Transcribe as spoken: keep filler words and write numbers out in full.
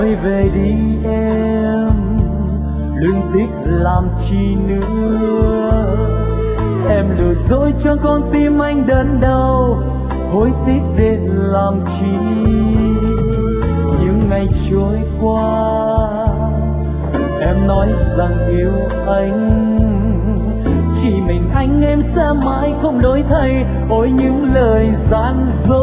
hãy về đi em, luyến tiếc làm chi nữa. Em lừa dối cho con tim anh đớn đau, hối tiếc để làm chi. Những ngày trôi qua em nói rằng yêu anh, chỉ mình anh em sẽ mãi không đổi thay. Ôi những lời gian dối